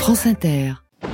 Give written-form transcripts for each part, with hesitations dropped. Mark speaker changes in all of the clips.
Speaker 1: France Inter.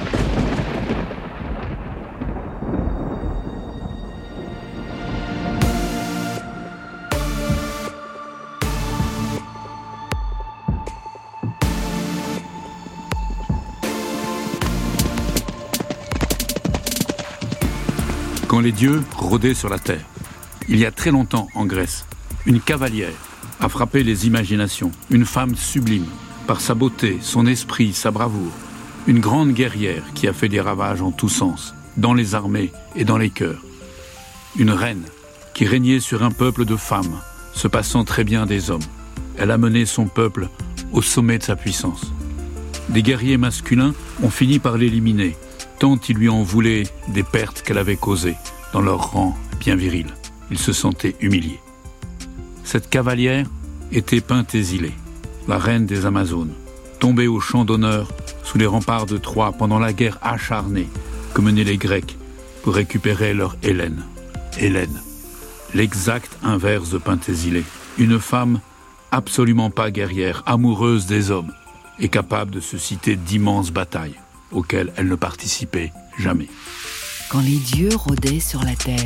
Speaker 2: Quand les dieux rôdaient sur la terre, il y a très longtemps en Grèce, une cavalière a frappé les imaginations, une femme sublime, par sa beauté, son esprit, sa bravoure, une grande guerrière qui a fait des ravages en tous sens, dans les armées et dans les cœurs. Une reine qui régnait sur un peuple de femmes, se passant très bien des hommes. Elle a mené son peuple au sommet de sa puissance. Des guerriers masculins ont fini par l'éliminer, tant ils lui en voulaient des pertes qu'elle avait causées dans leur rang bien viril. Ils se sentaient humiliés. Cette cavalière était Penthésile, la reine des Amazones, tombée au champ d'honneur sous les remparts de Troie pendant la guerre acharnée que menaient les Grecs pour récupérer leur Hélène. Hélène, l'exact inverse de Penthésile, une femme absolument pas guerrière, amoureuse des hommes et capable de susciter d'immenses batailles auxquelles elle ne participait jamais.
Speaker 1: Quand les dieux rôdaient sur la terre.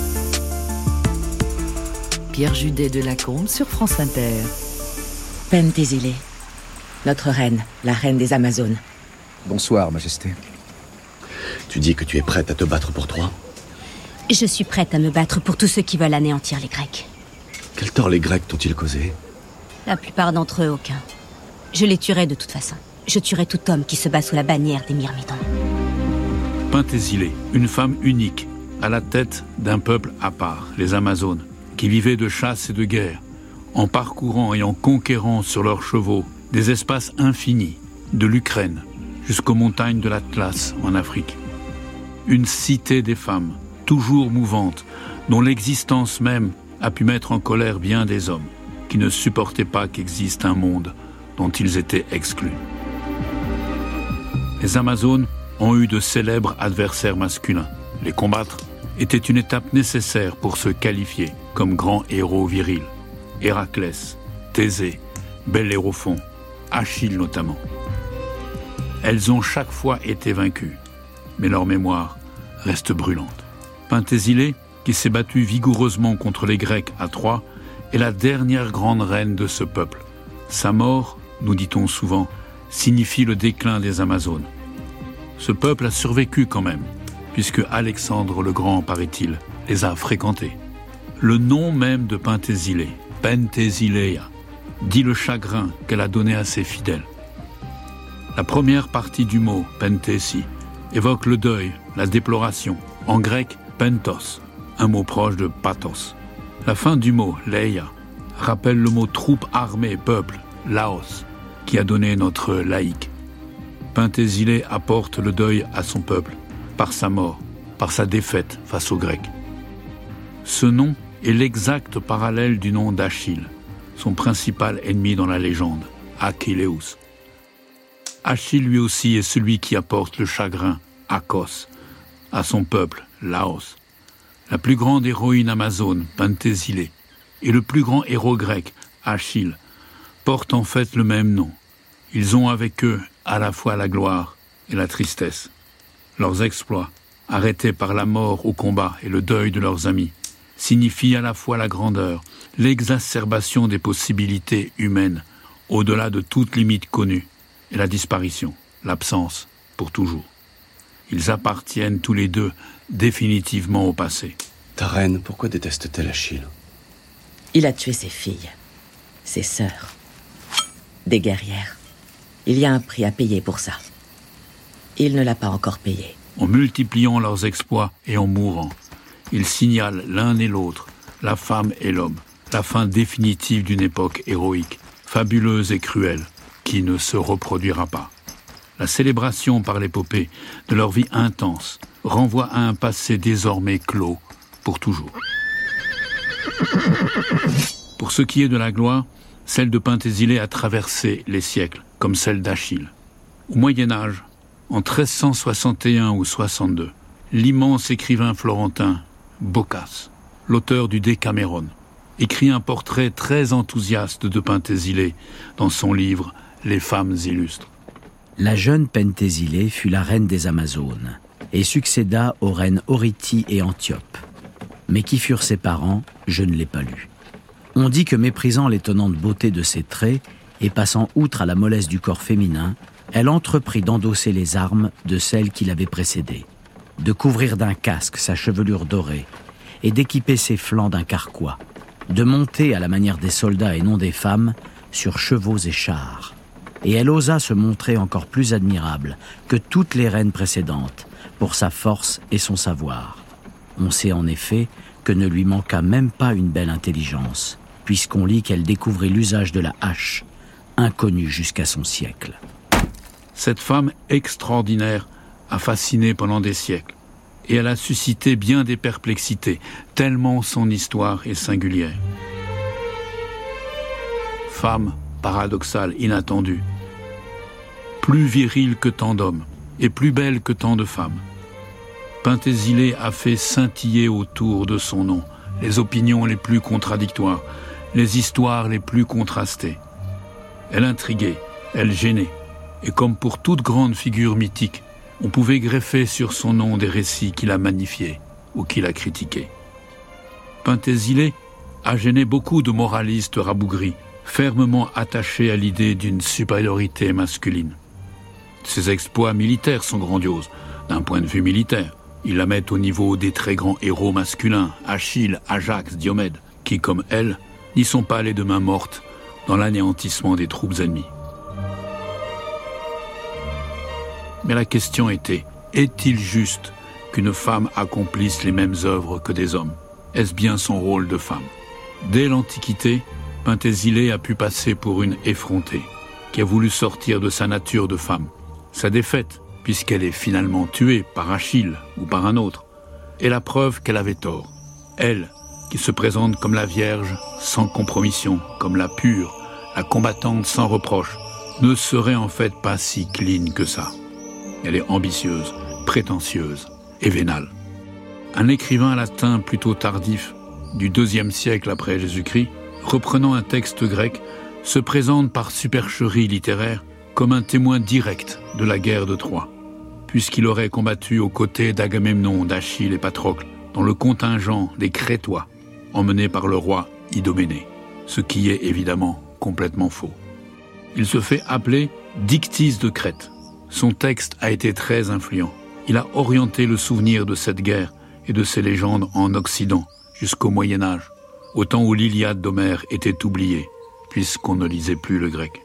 Speaker 1: Pierre Judet de Lacombe sur France Inter.
Speaker 3: Penthésile, notre reine, la reine des Amazones.
Speaker 4: Bonsoir, Majesté. Tu dis que tu es prête à te battre pour Troie ?
Speaker 3: Je suis prête à me battre pour tous ceux qui veulent anéantir les Grecs.
Speaker 4: Quel tort les Grecs t'ont-ils causé ?
Speaker 3: La plupart d'entre eux, aucun. Je les tuerai de toute façon. Je tuerai tout homme qui se bat sous la bannière des Myrmidons.
Speaker 2: Penthésile, une femme unique, à la tête d'un peuple à part, les Amazones, qui vivaient de chasse et de guerre, en parcourant et en conquérant sur leurs chevaux des espaces infinis, de l'Ukraine jusqu'aux montagnes de l'Atlas en Afrique. Une cité des femmes, toujours mouvante, dont l'existence même a pu mettre en colère bien des hommes, qui ne supportaient pas qu'existe un monde dont ils étaient exclus. Les Amazones ont eu de célèbres adversaires masculins. Les combattre était une étape nécessaire pour se qualifier comme grands héros virils. Héraclès, Thésée, Bellérophon, Achille notamment. Elles ont chaque fois été vaincues, mais leur mémoire reste brûlante. Penthésile, qui s'est battue vigoureusement contre les Grecs à Troie, est la dernière grande reine de ce peuple. Sa mort, nous dit-on souvent, signifie le déclin des Amazones. Ce peuple a survécu quand même, puisque Alexandre le Grand, paraît-il, les a fréquentés. Le nom même de Penthésile, Penthesileia, dit le chagrin qu'elle a donné à ses fidèles. La première partie du mot, penthesi, évoque le deuil, la déploration, en grec, pentos, un mot proche de pathos. La fin du mot, leia, rappelle le mot troupe armée, peuple, laos, qui a donné notre laïque. Penthésile apporte le deuil à son peuple, par sa mort, par sa défaite face aux Grecs. Ce nom est l'exact parallèle du nom d'Achille, son principal ennemi dans la légende, Achilleus. Achille lui aussi est celui qui apporte le chagrin, Akos, à son peuple, Laos. La plus grande héroïne amazone, Penthésile, et le plus grand héros grec, Achille, portent en fait le même nom. Ils ont avec eux à la fois la gloire et la tristesse. Leurs exploits, arrêtés par la mort au combat et le deuil de leurs amis, signifient à la fois la grandeur, l'exacerbation des possibilités humaines, au-delà de toute limite connue, et la disparition, l'absence, pour toujours. Ils appartiennent tous les deux définitivement au passé.
Speaker 4: Ta reine, pourquoi déteste-t-elle Achille ?
Speaker 3: Il a tué ses filles, ses sœurs, des guerrières. Il y a un prix à payer pour ça. Il ne l'a pas encore payé.
Speaker 2: En multipliant leurs exploits et en mourant, ils signalent l'un et l'autre, la femme et l'homme, la fin définitive d'une époque héroïque, fabuleuse et cruelle, qui ne se reproduira pas. La célébration par l'épopée de leur vie intense renvoie à un passé désormais clos pour toujours. Pour ce qui est de la gloire, celle de Penthésile a traversé les siècles, comme celle d'Achille. Au Moyen-Âge, en 1361 ou 62, l'immense écrivain florentin Boccace, l'auteur du Décaméron, écrit un portrait très enthousiaste de Penthésile dans son livre « Les femmes illustres ».
Speaker 5: La jeune Penthésile fut la reine des Amazones et succéda aux reines Orithie et Antiope. Mais qui furent ses parents, je ne l'ai pas lu. On dit que méprisant l'étonnante beauté de ses traits et passant outre à la mollesse du corps féminin, elle entreprit d'endosser les armes de celle qui l'avait précédée, de couvrir d'un casque sa chevelure dorée et d'équiper ses flancs d'un carquois, de monter à la manière des soldats et non des femmes sur chevaux et chars. Et elle osa se montrer encore plus admirable que toutes les reines précédentes pour sa force et son savoir. On sait en effet que ne lui manqua même pas une belle intelligence, puisqu'on lit qu'elle découvrit l'usage de la hache, inconnu jusqu'à son siècle.
Speaker 2: Cette femme extraordinaire a fasciné pendant des siècles, et elle a suscité bien des perplexités, tellement son histoire est singulière. Femme paradoxale, inattendue, plus virile que tant d'hommes, et plus belle que tant de femmes. Penthésile a fait scintiller autour de son nom les opinions les plus contradictoires, les histoires les plus contrastées. Elle intriguait, elle gênait, et comme pour toute grande figure mythique, on pouvait greffer sur son nom des récits qui la magnifiaient ou qui la critiquaient. Penthésile a gêné beaucoup de moralistes rabougris, fermement attachés à l'idée d'une supériorité masculine. Ses exploits militaires sont grandioses, d'un point de vue militaire. Ils la mettent au niveau des très grands héros masculins, Achille, Ajax, Diomède, qui, comme elle, n'y sont pas les deux mains mortes dans l'anéantissement des troupes ennemies. Mais la question était, est-il juste qu'une femme accomplisse les mêmes œuvres que des hommes? Est-ce bien son rôle de femme? Dès l'Antiquité, Penthésile a pu passer pour une effrontée, qui a voulu sortir de sa nature de femme. Sa défaite, puisqu'elle est finalement tuée par Achille ou par un autre, est la preuve qu'elle avait tort. Elle, qui se présente comme la Vierge sans compromission, comme la pure, la combattante sans reproche, ne serait en fait pas si clean que ça. Elle est ambitieuse, prétentieuse et vénale. Un écrivain latin plutôt tardif, du IIe siècle après Jésus-Christ, reprenant un texte grec, se présente par supercherie littéraire comme un témoin direct de la guerre de Troie, puisqu'il aurait combattu aux côtés d'Agamemnon, d'Achille et Patrocle dans le contingent des Crétois, emmenés par le roi Idoménée, ce qui est évidemment complètement faux. Il se fait appeler Dictys de Crète. Son texte a été très influent. Il a orienté le souvenir de cette guerre et de ses légendes en Occident jusqu'au Moyen-Âge, au temps où l'Iliade d'Homère était oubliée, puisqu'on ne lisait plus le grec.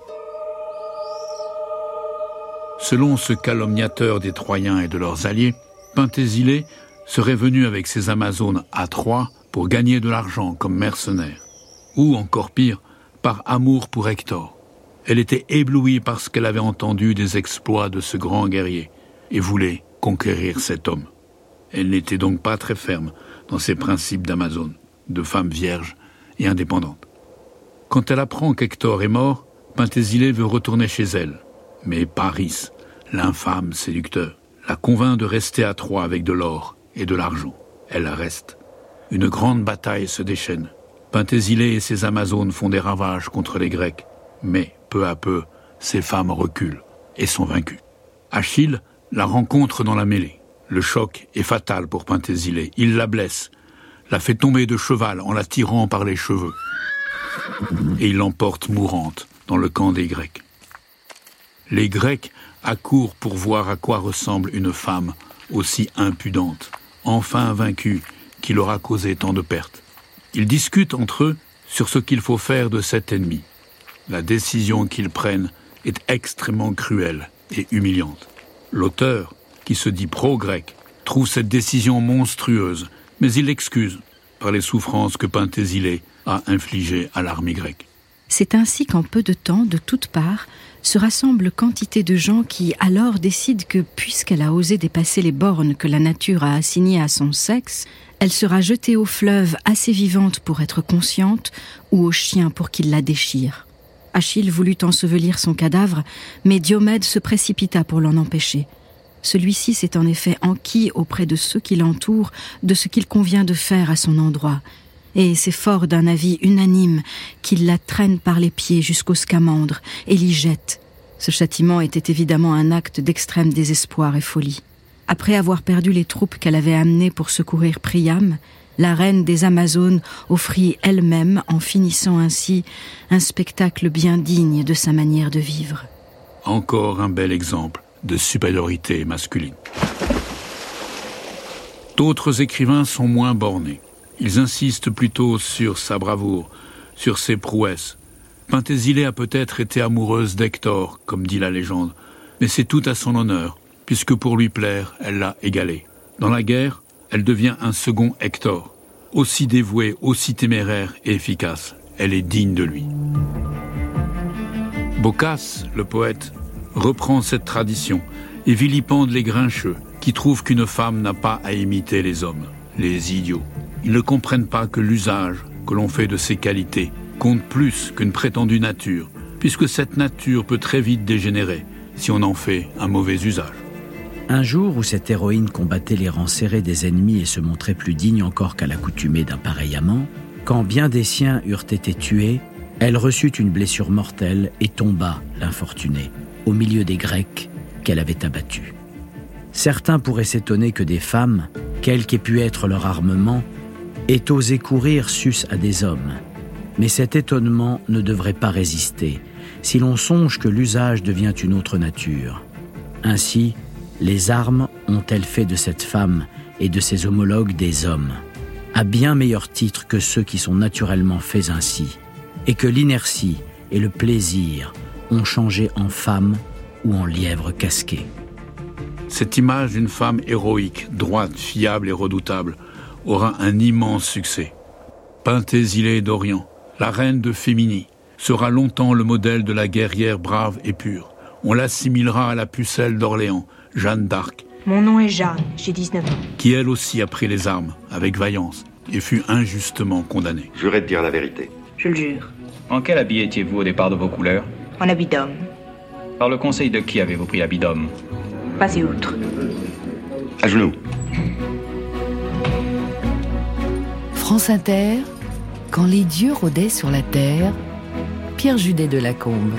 Speaker 2: Selon ce calomniateur des Troyens et de leurs alliés, Penthésile serait venu avec ses Amazones à Troie pour gagner de l'argent comme mercenaire, ou encore pire, par amour pour Hector. Elle était éblouie par ce qu'elle avait entendu des exploits de ce grand guerrier et voulait conquérir cet homme. Elle n'était donc pas très ferme dans ses principes d'Amazone, de femme vierge et indépendante. Quand elle apprend qu'Hector est mort, Penthésile veut retourner chez elle. Mais Paris, l'infâme séducteur, la convainc de rester à Troie avec de l'or et de l'argent. Elle reste. Une grande bataille se déchaîne. Penthésile et ses Amazones font des ravages contre les Grecs. Mais, peu à peu, ces femmes reculent et sont vaincues. Achille la rencontre dans la mêlée. Le choc est fatal pour Penthésile. Il la blesse, la fait tomber de cheval en la tirant par les cheveux. Et il l'emporte mourante dans le camp des Grecs. Les Grecs accourent pour voir à quoi ressemble une femme aussi impudente, enfin vaincue, qui leur a causé tant de pertes. Ils discutent entre eux sur ce qu'il faut faire de cet ennemi. La décision qu'ils prennent est extrêmement cruelle et humiliante. L'auteur, qui se dit pro-grec, trouve cette décision monstrueuse, mais il l'excuse par les souffrances que Penthésile a infligées à l'armée grecque.
Speaker 6: C'est ainsi qu'en peu de temps, de toutes parts, se rassemblent quantité de gens qui alors décident que, puisqu'elle a osé dépasser les bornes que la nature a assignées à son sexe, elle sera jetée au fleuve assez vivante pour être consciente ou au chien pour qu'il la déchire. Achille voulut ensevelir son cadavre, mais Diomède se précipita pour l'en empêcher. Celui-ci s'est en effet enquis auprès de ceux qui l'entourent de ce qu'il convient de faire à son endroit, et c'est fort d'un avis unanime qu'il la traîne par les pieds jusqu'au scamandre et l'y jette, Ce châtiment était évidemment un acte d'extrême désespoir et folie. Après avoir perdu les troupes qu'elle avait amenées pour secourir Priam, la reine des Amazones offrit elle-même, en finissant ainsi, un spectacle bien digne de sa manière de vivre.
Speaker 2: Encore un bel exemple de supériorité masculine. D'autres écrivains sont moins bornés. Ils insistent plutôt sur sa bravoure, sur ses prouesses. Pentésilée a peut-être été amoureuse d'Hector, comme dit la légende, mais c'est tout à son honneur, puisque pour lui plaire, elle l'a égalé. Dans la guerre, elle devient un second Hector, aussi dévoué, aussi téméraire et efficace. Elle est digne de lui. Boccace, le poète, reprend cette tradition et vilipende les grincheux qui trouvent qu'une femme n'a pas à imiter les hommes, les idiots. Ils ne comprennent pas que l'usage que l'on fait de ces qualités compte plus qu'une prétendue nature, puisque cette nature peut très vite dégénérer si on en fait un mauvais usage.
Speaker 5: Un jour où cette héroïne combattait les rangs serrés des ennemis et se montrait plus digne encore qu'à l'accoutumée d'un pareil amant, quand bien des siens eurent été tués, elle reçut une blessure mortelle et tomba, l'infortunée, au milieu des Grecs qu'elle avait abattus. Certains pourraient s'étonner que des femmes, quel qu'ait pu être leur armement, aient osé courir sus à des hommes. Mais cet étonnement ne devrait pas résister, si l'on songe que l'usage devient une autre nature. Ainsi, les armes ont-elles fait de cette femme et de ses homologues des hommes, à bien meilleur titre que ceux qui sont naturellement faits ainsi, et que l'inertie et le plaisir ont changé en femme ou en lièvre casqué.
Speaker 2: Cette image d'une femme héroïque, droite, fiable et redoutable aura un immense succès. Pentésilée d'Orient, la reine de Féminie, sera longtemps le modèle de la guerrière brave et pure. On l'assimilera à la pucelle d'Orléans, Jeanne d'Arc.
Speaker 7: Mon nom est Jeanne, j'ai 19 ans.
Speaker 2: Qui elle aussi a pris les armes, avec vaillance, et fut injustement condamnée.
Speaker 8: Jurez de dire la vérité.
Speaker 7: Je le jure.
Speaker 9: En quel habit étiez-vous au départ de vos couleurs?
Speaker 7: En habit d'homme.
Speaker 9: Par le conseil de qui avez-vous pris l'habit d'homme?
Speaker 7: Passez outre.
Speaker 8: À genoux.
Speaker 1: France Inter, quand les dieux rôdaient sur la terre, Pierre Judet de Lacombe.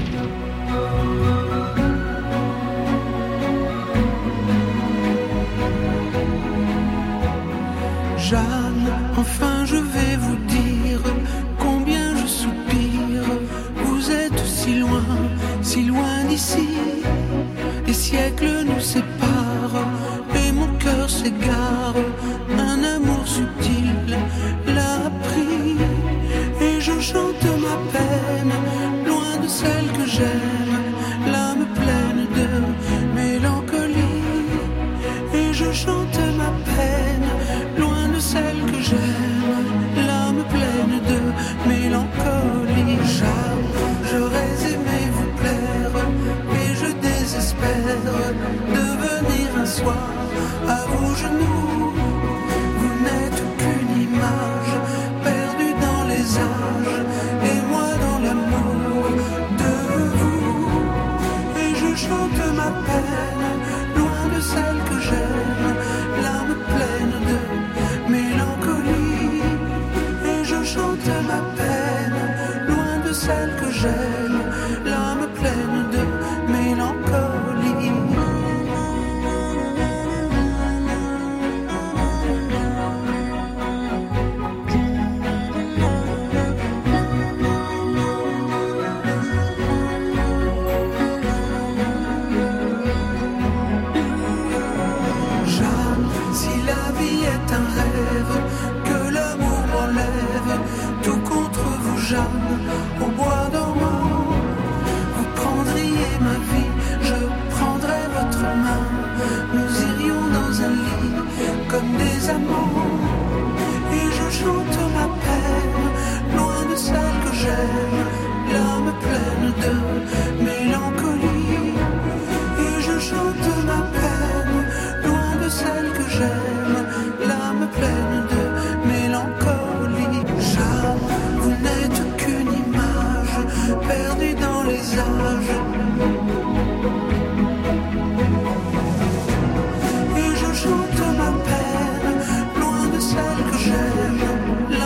Speaker 10: Jeanne, enfin je vais vous dire combien je soupire. Vous êtes si loin d'ici. Les siècles nous séparent et mon cœur s'égare. Un amour subtil l'a pris et je chante ma peine, loin de celle que j'aime, l'âme pleine de mélancolie. Et je chante ma peine, loin de celle que j'aime, l'âme pleine de mélancolie. J'aurais aimé vous plaire, mais je désespère de venir un soir à vos genoux. Vous n'êtes qu'une image perdue dans les âges, et moi dans l'amour de vous. Et je chante ma peine, loin de celle que j'aime, l'âme pleine de mélancolie. Et je chante ma peine, loin de celle que j'aime, l'âme pleine de mélancolie. Jeanne, si la vie est un rêve, que l'amour m'enlève, tout contre vous Jeanne, au bois dormant. Vous prendriez ma vie, je prendrais votre main. Nous irions dans un lit comme des amants. Et je chante ma peine, loin de celle que j'aime, l'âme pleine de mélancolie. Et je chante ma peine, loin de celle que j'aime, l'âme pleine de mélancolie. Jeanne, vous n'êtes qu'une image perdue dans les âges. Et je chante ma peine, loin de celle que j'aime,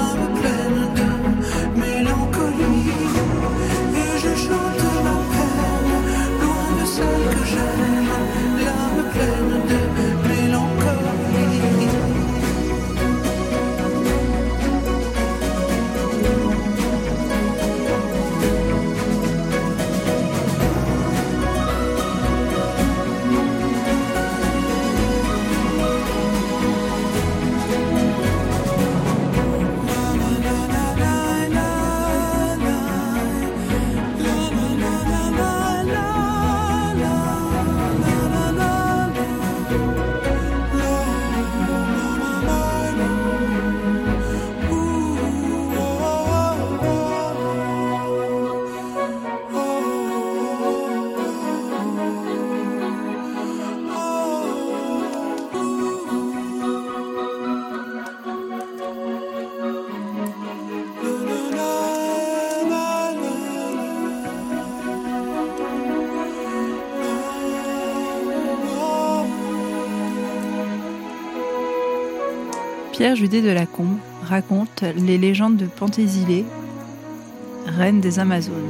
Speaker 11: Pierre Judet de Lacombe raconte les légendes de Pentésilée, reine des Amazones.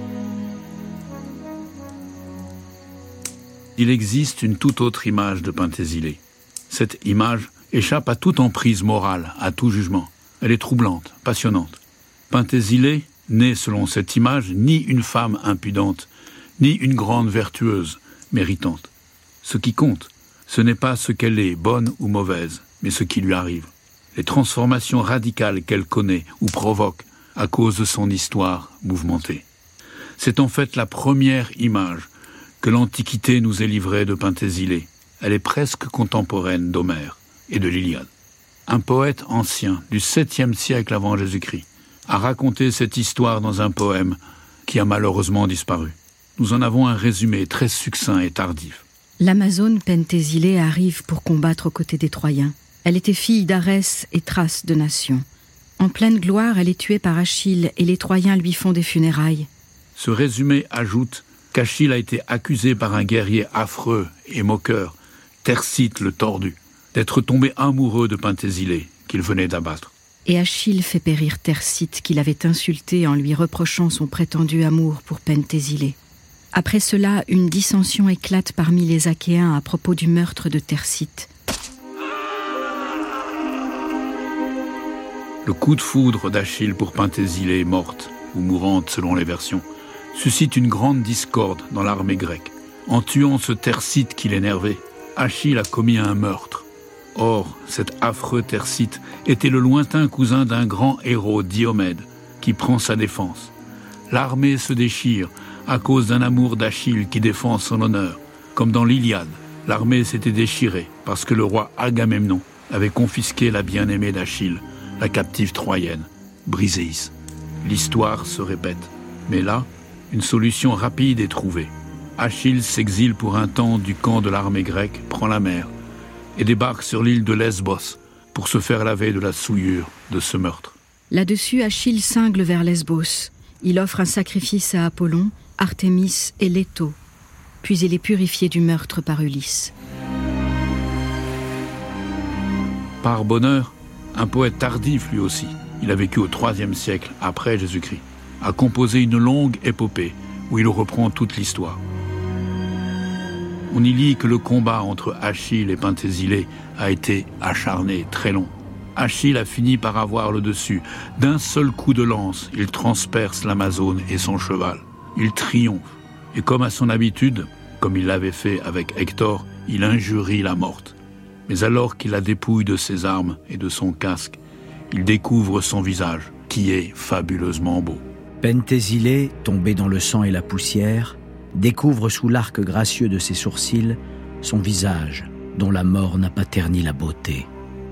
Speaker 2: Il existe une toute autre image de Pentésilée. Cette image échappe à toute emprise morale, à tout jugement. Elle est troublante, passionnante. Pentésilée n'est, selon cette image, ni une femme impudente, ni une grande vertueuse, méritante. Ce qui compte, ce n'est pas ce qu'elle est, bonne ou mauvaise, mais ce qui lui arrive. Les transformations radicales qu'elle connaît ou provoque à cause de son histoire mouvementée. C'est en fait la première image que l'Antiquité nous ait livrée de Pentésilée. Elle est presque contemporaine d'Homère et de l'Iliade. Un poète ancien du 7e siècle avant Jésus-Christ a raconté cette histoire dans un poème qui a malheureusement disparu. Nous en avons un résumé très succinct et tardif.
Speaker 6: L'Amazone Pentésilée arrive pour combattre aux côtés des Troyens. Elle était fille d'Arès et Thrace de nation. En pleine gloire, elle est tuée par Achille et les Troyens lui font des funérailles.
Speaker 2: Ce résumé ajoute qu'Achille a été accusé par un guerrier affreux et moqueur, Thersites le tordu, d'être tombé amoureux de Pentésilée qu'il venait d'abattre.
Speaker 6: Et Achille fait périr Thersites qu'il avait insulté en lui reprochant son prétendu amour pour Pentésilée. Après cela, une dissension éclate parmi les Achéens à propos du meurtre de Thersites.
Speaker 2: Le coup de foudre d'Achille pour Pentésilée morte, ou mourante selon les versions, suscite une grande discorde dans l'armée grecque. En tuant ce Thersites qui l'énervait, Achille a commis un meurtre. Or, cet affreux Thersites était le lointain cousin d'un grand héros, Diomède, qui prend sa défense. L'armée se déchire à cause d'un amour d'Achille qui défend son honneur. Comme dans l'Iliade, l'armée s'était déchirée parce que le roi Agamemnon avait confisqué la bien-aimée d'Achille, la captive troyenne, Briséis. L'histoire se répète. Mais là, une solution rapide est trouvée. Achille s'exile pour un temps du camp de l'armée grecque, prend la mer et débarque sur l'île de Lesbos pour se faire laver de la souillure de ce meurtre.
Speaker 6: Là-dessus, Achille cingle vers Lesbos. Il offre un sacrifice à Apollon, Artémis et Léto. Puis il est purifié du meurtre par Ulysse.
Speaker 2: Par bonheur, un poète tardif lui aussi, il a vécu au IIIe siècle après Jésus-Christ, a composé une longue épopée où il reprend toute l'histoire. On y lit que le combat entre Achille et Pentésilée a été acharné, très long. Achille a fini par avoir le dessus. D'un seul coup de lance, il transperce l'Amazone et son cheval. Il triomphe. Et comme à son habitude, comme il l'avait fait avec Hector, il injurie la morte. Mais alors qu'il la dépouille de ses armes et de son casque, il découvre son visage, qui est fabuleusement beau.
Speaker 5: Pentésilée, tombée dans le sang et la poussière, découvre sous l'arc gracieux de ses sourcils son visage, dont la mort n'a pas terni la beauté.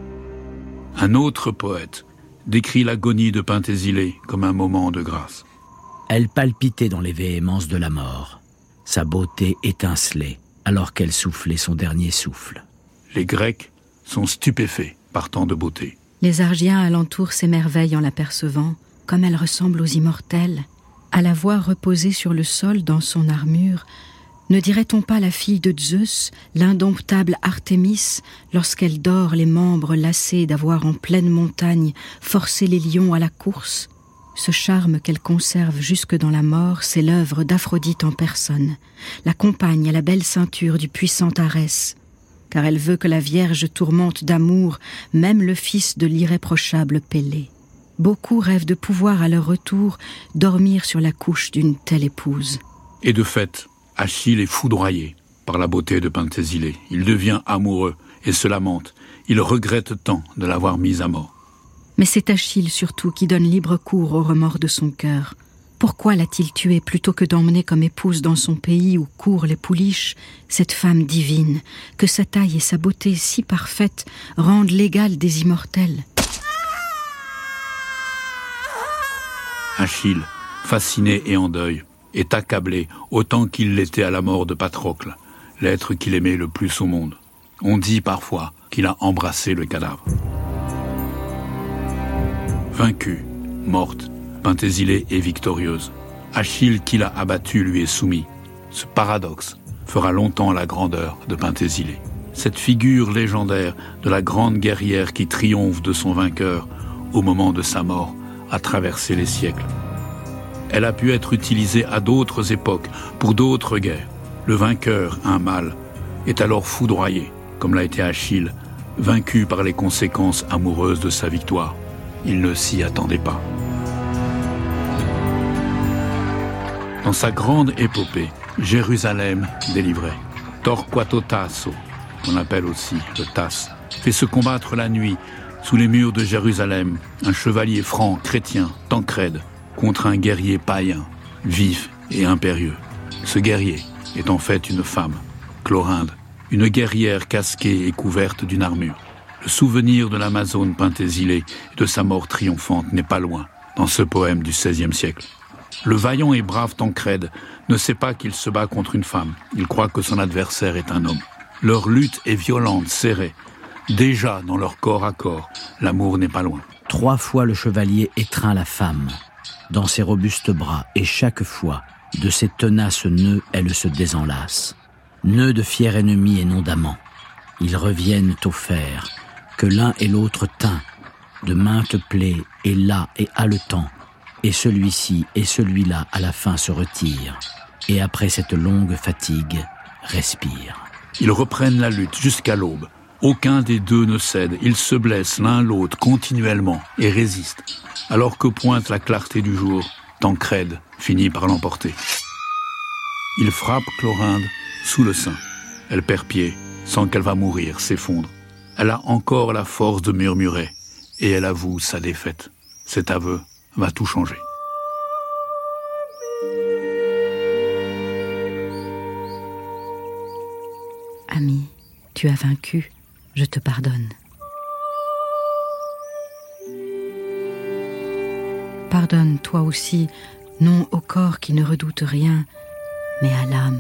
Speaker 2: Un autre poète décrit l'agonie de Pentésilée comme un moment de grâce.
Speaker 5: Elle palpitait dans les véhémences de la mort. Sa beauté étincelait alors qu'elle soufflait son dernier souffle.
Speaker 2: Les Grecs sont stupéfaits par tant de beauté.
Speaker 6: Les Argiens alentour s'émerveillent en l'apercevant, comme elle ressemble aux immortels. À la voir reposer sur le sol dans son armure, ne dirait-on pas la fille de Zeus, l'indomptable Artémis, lorsqu'elle dort les membres lassés d'avoir en pleine montagne forcé les lions à la course? Ce charme qu'elle conserve jusque dans la mort, c'est l'œuvre d'Aphrodite en personne, la compagne à la belle ceinture du puissant Arès, car elle veut que la Vierge tourmente d'amour même le fils de l'irréprochable Pélée. Beaucoup rêvent de pouvoir à leur retour dormir sur la couche d'une telle épouse.
Speaker 2: Et de fait, Achille est foudroyé par la beauté de Pentésilée. Il devient amoureux et se lamente. Il regrette tant de l'avoir mise à mort.
Speaker 6: Mais c'est Achille surtout qui donne libre cours aux remords de son cœur. Pourquoi l'a-t-il tuée plutôt que d'emmener comme épouse dans son pays où courent les pouliches cette femme divine, que sa taille et sa beauté si parfaites rendent l'égale des immortels?
Speaker 2: Achille, fasciné et en deuil, est accablé autant qu'il l'était à la mort de Patrocle, l'être qu'il aimait le plus au monde. On dit parfois qu'il a embrassé le cadavre. Vaincue, morte, Pentésilée est victorieuse. Achille qui l'a abattue lui est soumis. Ce paradoxe fera longtemps la grandeur de Pentésilée. cette figure légendaire de la grande guerrière qui triomphe de son vainqueur au moment de sa mort, a traversé les siècles. Elle a pu être utilisée à d'autres époques, pour d'autres guerres. Le vainqueur, un mâle, est alors foudroyé, comme l'a été Achille, vaincu par les conséquences amoureuses de sa victoire. Il ne s'y attendait pas. Dans sa grande épopée, Jérusalem délivrée, Torquato Tasso, qu'on appelle aussi le Tasse, fait se combattre la nuit, sous les murs de Jérusalem, un chevalier franc, chrétien, Tancrède, contre un guerrier païen, vif et impérieux. Ce guerrier est en fait une femme, Clorinde, une guerrière casquée et couverte d'une armure. Le souvenir de l'Amazone Pentésilée et de sa mort triomphante n'est pas loin, dans ce poème du XVIe siècle. Le vaillant et brave Tancrède ne sait pas qu'il se bat contre une femme. Il croit que son adversaire est un homme. Leur lutte est violente, serrée. Déjà, dans leur corps à corps, l'amour n'est pas loin.
Speaker 5: 3 fois le chevalier étreint la femme dans ses robustes bras, et chaque fois, de ses tenaces nœuds, elle se désenlace. Nœuds de fier ennemi et non d'amant. Ils reviennent au fer, que l'un et l'autre teint, de maintes plaies, et là et haletant, et celui-ci et celui-là à la fin se retirent, et après cette longue fatigue, respirent.
Speaker 2: Ils reprennent la lutte jusqu'à l'aube. Aucun des deux ne cède, ils se blessent l'un l'autre continuellement et résistent. Alors que pointe la clarté du jour, Tancrède finit par l'emporter. Il frappe Clorinde sous le sein. Elle perd pied, sent qu'elle va mourir, s'effondre. Elle a encore la force de murmurer, et elle avoue sa défaite. Cet aveu va tout changer.
Speaker 6: Ami, tu as vaincu, je te pardonne. Pardonne toi aussi, non au corps qui ne redoute rien, mais à l'âme.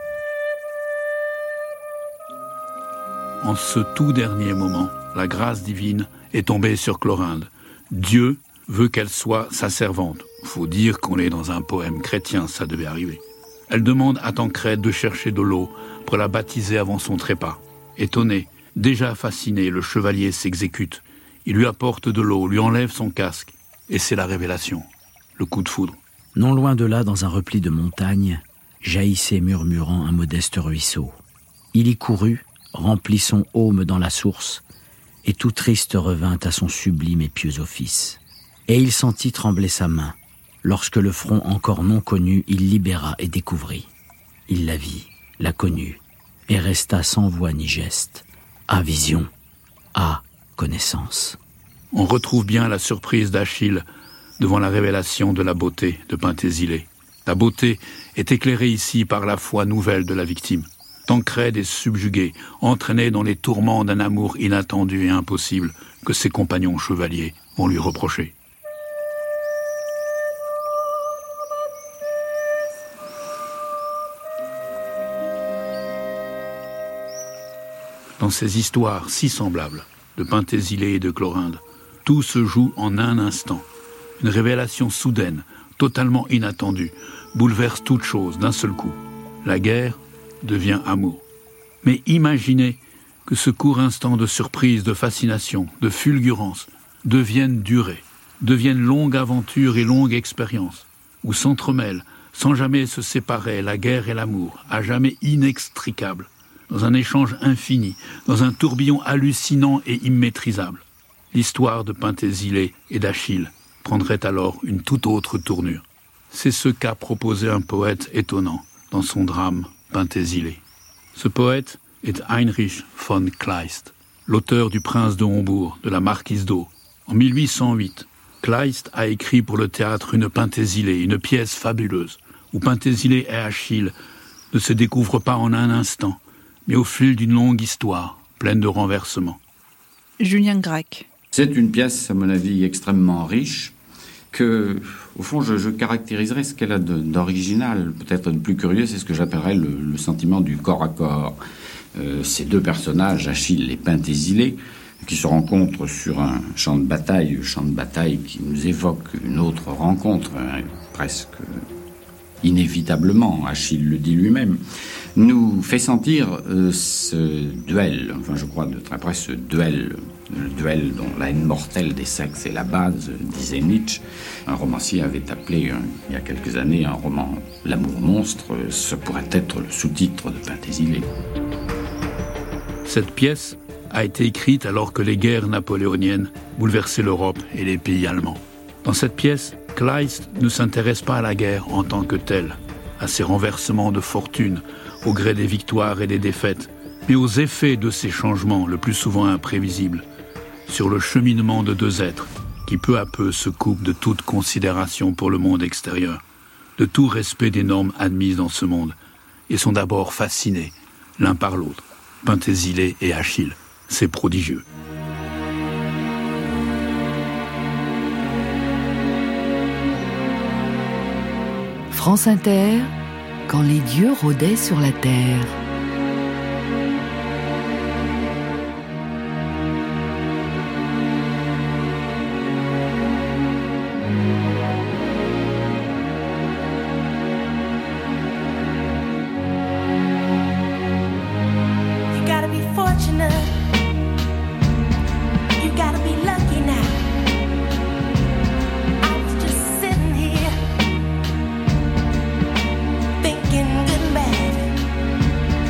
Speaker 2: En ce tout dernier moment, la grâce divine est tombée sur Clorinde. Dieu veut qu'elle soit sa servante. Faut dire qu'on est dans un poème chrétien, ça devait arriver. Elle demande à Tancrède de chercher de l'eau pour la baptiser avant son trépas. Étonné, déjà fasciné, le chevalier s'exécute. Il lui apporte de l'eau, lui enlève son casque. Et c'est la révélation, le coup de foudre.
Speaker 5: Non loin de là, dans un repli de montagne, jaillissait murmurant un modeste ruisseau. Il y courut, remplit son aume dans la source, et tout triste revint à son sublime et pieux office. Et il sentit trembler sa main, lorsque le front encore non connu il libéra et découvrit. Il la vit, la connut, et resta sans voix ni geste, à vision, à connaissance.
Speaker 2: On retrouve bien la surprise d'Achille devant la révélation de la beauté de Pentésilée. La beauté est éclairée ici par la foi nouvelle de la victime. Tancrède est subjugué, entraîné dans les tourments d'un amour inattendu et impossible que ses compagnons chevaliers vont lui reprocher. Dans ces histoires si semblables de Pentésilée et de Clorinde, tout se joue en un instant. Une révélation soudaine, totalement inattendue, bouleverse toute chose d'un seul coup. La guerre devient amour. Mais imaginez que ce court instant de surprise, de fascination, de fulgurance devienne durée, devienne longue aventure et longue expérience, où s'entremêlent, sans jamais se séparer, la guerre et l'amour, à jamais inextricables, dans un échange infini, dans un tourbillon hallucinant et immaîtrisable. L'histoire de Pentésilée et d'Achille prendrait alors une toute autre tournure. C'est ce qu'a proposé un poète étonnant dans son drame Pentésilée. Ce poète est Heinrich von Kleist, l'auteur du Prince de Hombourg, de la Marquise d'O. En 1808, Kleist a écrit pour le théâtre une Pentésilée, une pièce fabuleuse, où Pentésilée et Achille ne se découvrent pas en un instant, mais au fil d'une longue histoire, pleine de renversements.
Speaker 11: Julien Gracq.
Speaker 12: C'est une pièce, à mon avis, extrêmement riche, que, au fond, je caractériserais ce qu'elle a d'original. Peut-être de plus curieux, c'est ce que j'appellerais le sentiment du corps à corps. Ces deux personnages, Achille et Pentésilée, qui se rencontrent sur un champ de bataille qui nous évoque une autre rencontre, presque inévitablement, Achille le dit lui-même, nous fait sentir ce duel, enfin je crois de très près ce duel, le duel dont la haine mortelle des sexes est la base, disait Nietzsche. Un romancier avait appelé il y a quelques années un roman « L'amour monstre », ce pourrait être le sous-titre de Penthesilée.
Speaker 2: Cette pièce a été écrite alors que les guerres napoléoniennes bouleversaient l'Europe et les pays allemands. Dans cette pièce, Kleist ne s'intéresse pas à la guerre en tant que telle, à ses renversements de fortune, au gré des victoires et des défaites, mais aux effets de ces changements, le plus souvent imprévisibles, sur le cheminement de deux êtres qui peu à peu se coupent de toute considération pour le monde extérieur, de tout respect des normes admises dans ce monde, et sont d'abord fascinés l'un par l'autre. Penthesilée et Achille, c'est prodigieux.
Speaker 1: France Inter, quand les dieux rôdaient sur la terre.
Speaker 13: Thinking good and bad.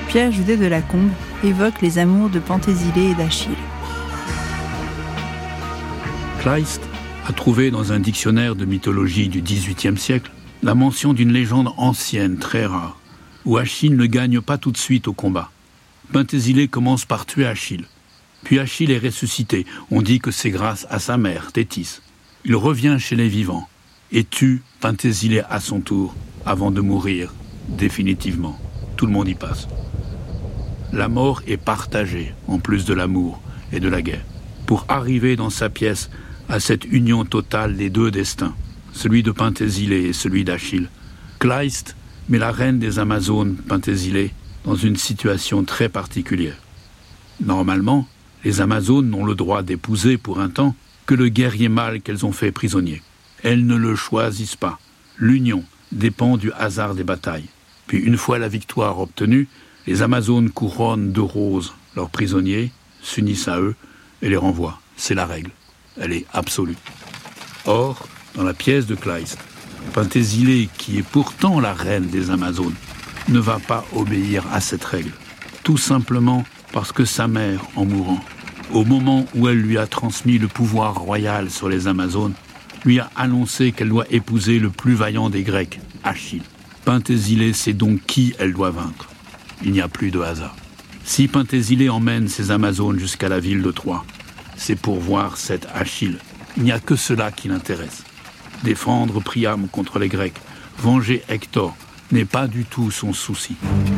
Speaker 11: Pierre Judet de Lacombe évoque les amours de Penthésile et d'Achille.
Speaker 2: Kleist a trouvé dans un dictionnaire de mythologie du XVIIIe siècle la mention d'une légende ancienne très rare, où Achille ne gagne pas tout de suite au combat. Penthésile commence par tuer Achille. Puis Achille est ressuscité. On dit que c'est grâce à sa mère, Thétis. Il revient chez les vivants et tue Penthésile à son tour avant de mourir définitivement. Tout le monde y passe. La mort est partagée, en plus de l'amour et de la guerre, pour arriver dans sa pièce à cette union totale des deux destins, celui de Penthésile et celui d'Achille. Kleist met la reine des Amazones, Penthésile, dans une situation très particulière. Normalement, les Amazones n'ont le droit d'épouser pour un temps que le guerrier mâle qu'elles ont fait prisonnier. Elles ne le choisissent pas. L'union dépend du hasard des batailles. Puis une fois la victoire obtenue, les Amazones couronnent de roses leurs prisonniers, s'unissent à eux et les renvoient. C'est la règle. Elle est absolue. Or, dans la pièce de Kleist, Penthésile, qui est pourtant la reine des Amazones, ne va pas obéir à cette règle. Tout simplement parce que sa mère, en mourant, au moment où elle lui a transmis le pouvoir royal sur les Amazones, lui a annoncé qu'elle doit épouser le plus vaillant des Grecs, Achille. Penthésile sait donc qui elle doit vaincre. Il n'y a plus de hasard. Si Penthésile emmène ses Amazones jusqu'à la ville de Troie, c'est pour voir cet Achille. Il n'y a que cela qui l'intéresse. Défendre Priam contre les Grecs, venger Hector, n'est pas du tout son souci.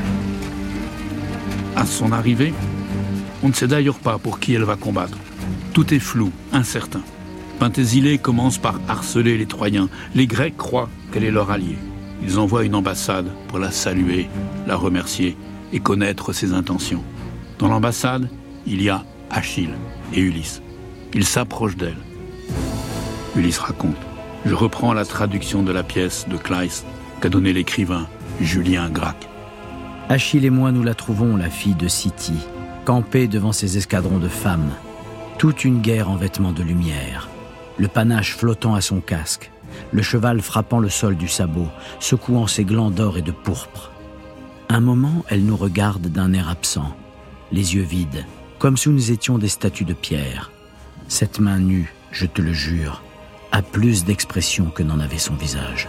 Speaker 2: À son arrivée, on ne sait d'ailleurs pas pour qui elle va combattre. Tout est flou, incertain. Penthésile commence par harceler les Troyens. Les Grecs croient qu'elle est leur alliée. Ils envoient une ambassade pour la saluer, la remercier et connaître ses intentions. Dans l'ambassade, il y a Achille et Ulysse. Ils s'approchent d'elle. Ulysse raconte. Je reprends la traduction de la pièce de Kleist qu'a donnée l'écrivain Julien Gracq.
Speaker 5: Achille et moi, nous la trouvons, la fille de City, campée devant ses escadrons de femmes. Toute une guerre en vêtements de lumière. Le panache flottant à son casque. Le cheval frappant le sol du sabot, secouant ses glands d'or et de pourpre. Un moment, elle nous regarde d'un air absent, les yeux vides, comme si nous étions des statues de pierre. Cette main nue, je te le jure, a plus d'expression que n'en avait son visage.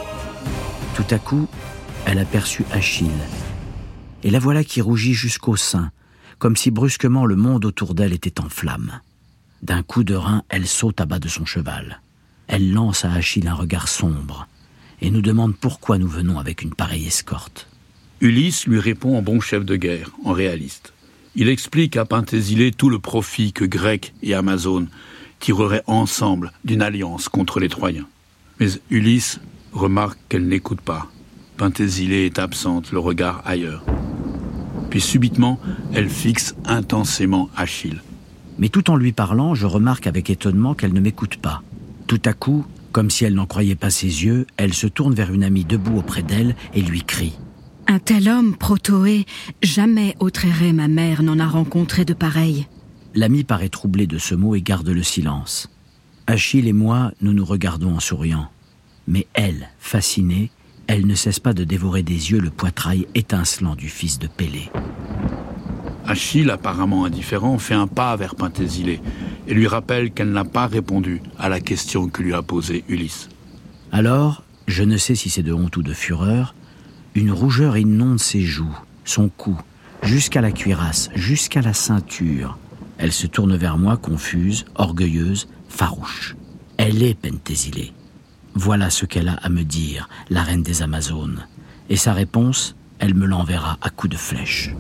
Speaker 5: Tout à coup, elle aperçut Achille. Et la voilà qui rougit jusqu'au sein, comme si brusquement le monde autour d'elle était en flammes. D'un coup de rein, elle saute à bas de son cheval. Elle lance à Achille un regard sombre et nous demande pourquoi nous venons avec une pareille escorte.
Speaker 2: Ulysse lui répond en bon chef de guerre, en réaliste. Il explique à Penthésile tout le profit que Grecs et Amazones tireraient ensemble d'une alliance contre les Troyens. Mais Ulysse remarque qu'elle n'écoute pas. Penthésile est absente, le regard ailleurs. Puis subitement, elle fixe intensément Achille.
Speaker 5: Mais tout en lui parlant, je remarque avec étonnement qu'elle ne m'écoute pas. Tout à coup, comme si elle n'en croyait pas ses yeux, elle se tourne vers une amie debout auprès d'elle et lui crie.
Speaker 6: Un tel homme, Protoé, jamais Autréré, ma mère, n'en a rencontré de pareil.
Speaker 5: L'amie paraît troublée de ce mot et garde le silence. Achille et moi, nous nous regardons en souriant. Mais elle, fascinée, elle ne cesse pas de dévorer des yeux le poitrail étincelant du fils de Pélée.
Speaker 2: Achille, apparemment indifférent, fait un pas vers Penthésile et lui rappelle qu'elle n'a pas répondu à la question que lui a posée Ulysse.
Speaker 5: Alors, je ne sais si c'est de honte ou de fureur, une rougeur inonde ses joues, son cou, jusqu'à la cuirasse, jusqu'à la ceinture. Elle se tourne vers moi, confuse, orgueilleuse, farouche. Elle est Penthésile. Voilà ce qu'elle a à me dire, la reine des Amazones. Et sa réponse, elle me l'enverra à coups de flèche.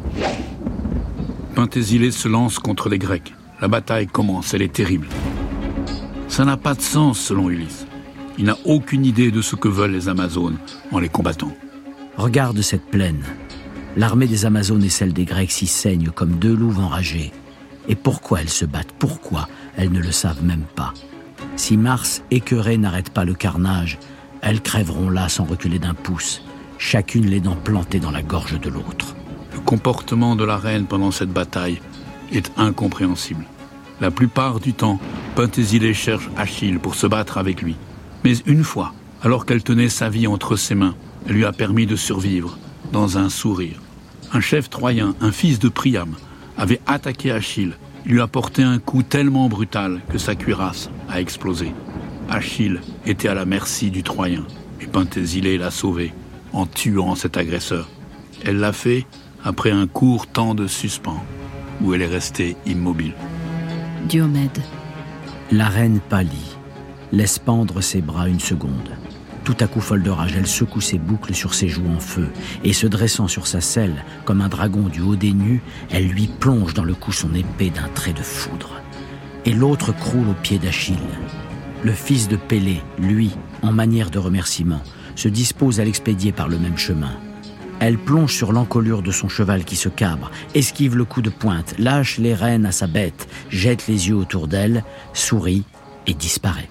Speaker 2: Penthésile se lance contre les Grecs. La bataille commence, elle est terrible. Ça n'a pas de sens selon Ulysse. Il n'a aucune idée de ce que veulent les Amazones en les combattant.
Speaker 5: Regarde cette plaine. L'armée des Amazones et celle des Grecs s'y saignent comme deux louves enragées. Et pourquoi elles se battent? Pourquoi? Elles ne le savent même pas. Si Mars, écœurée, n'arrête pas le carnage, elles crèveront là sans reculer d'un pouce, chacune les dents plantées dans la gorge de l'autre.
Speaker 2: Le comportement de la reine pendant cette bataille est incompréhensible. La plupart du temps, Penthésile cherche Achille pour se battre avec lui. Mais une fois, alors qu'elle tenait sa vie entre ses mains, elle lui a permis de survivre dans un sourire. Un chef troyen, un fils de Priam, avait attaqué Achille. Il lui a porté un coup tellement brutal que sa cuirasse a explosé. Achille était à la merci du Troyen, et Penthésile l'a sauvé en tuant cet agresseur. Elle l'a fait après un court temps de suspens, où elle est restée immobile.
Speaker 6: Diomède.
Speaker 5: La reine pâlit, laisse pendre ses bras une seconde. Tout à coup folle de rage, elle secoue ses boucles sur ses joues en feu, et se dressant sur sa selle, comme un dragon du haut des nues, elle lui plonge dans le cou son épée d'un trait de foudre. Et l'autre croule aux pieds d'Achille. Le fils de Pélée, lui, en manière de remerciement, se dispose à l'expédier par le même chemin. Elle plonge sur l'encolure de son cheval qui se cabre, esquive le coup de pointe, lâche les rênes à sa bête, jette les yeux autour d'elle, sourit et disparaît.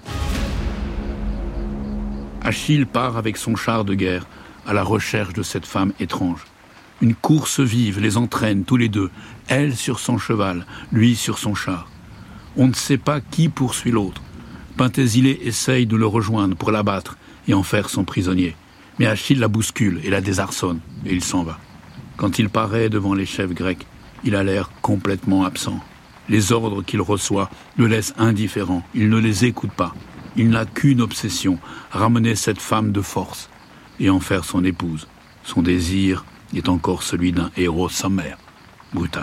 Speaker 2: Achille part avec son char de guerre à la recherche de cette femme étrange. Une course vive les entraîne tous les deux, elle sur son cheval, lui sur son char. On ne sait pas qui poursuit l'autre. Penthésile essaye de le rejoindre pour l'abattre et en faire son prisonnier. Mais Achille la bouscule et la désarçonne, et il s'en va. Quand il paraît devant les chefs grecs, il a l'air complètement absent. Les ordres qu'il reçoit le laissent indifférent, il ne les écoute pas. Il n'a qu'une obsession, ramener cette femme de force et en faire son épouse. Son désir est encore celui d'un héros sommaire, brutal.